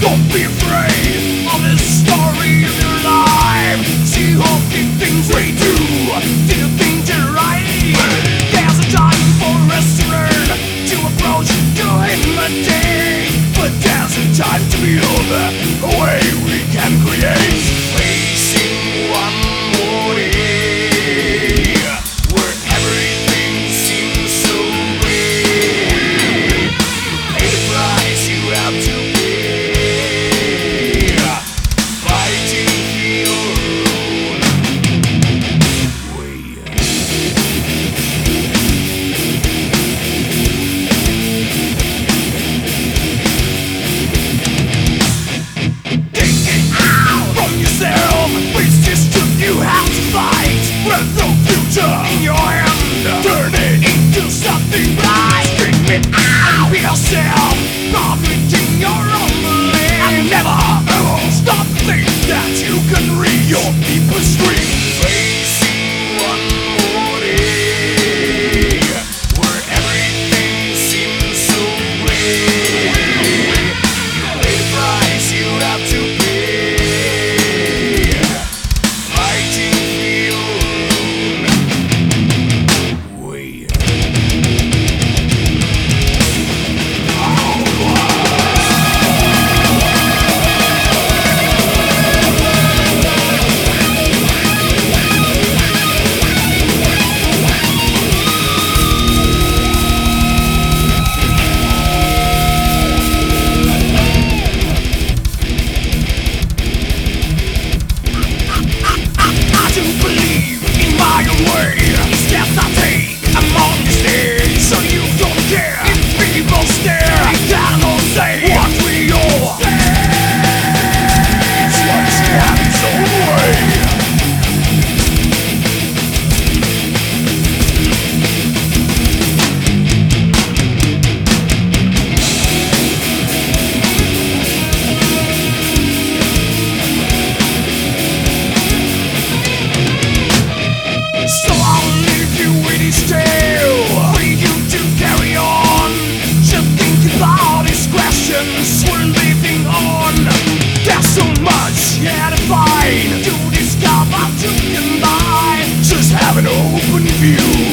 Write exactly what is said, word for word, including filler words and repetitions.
Don't be afraid of the story of your life. See all the things we do, do things are right. There's a time for us to learn, to approach, to imitate. But there's a time to build a way we can create. We sing one more day, where everything seems so great. Pay the price you have to pay, fighting your own way. Take it out from yourself, face this truth you have to fight. With the future in your hand, turn it into something bright. Scream it out for yourself, conflicting your own belief. And never ever stop to think that you can read your deepest dreams. Facing one more day, where everything seems so great. You pay the price you have to pay, fighting for your own way. I do believe in my own way. Steps I take, I'm on the stage, so you don't care if people stare. You cannot say what we all say. It's what she has its own way. So I'll leave you with this tale, for you to carry on. Just think about these questions we're living on. There's so much yet to find, to discover, to combine. Just have an open view.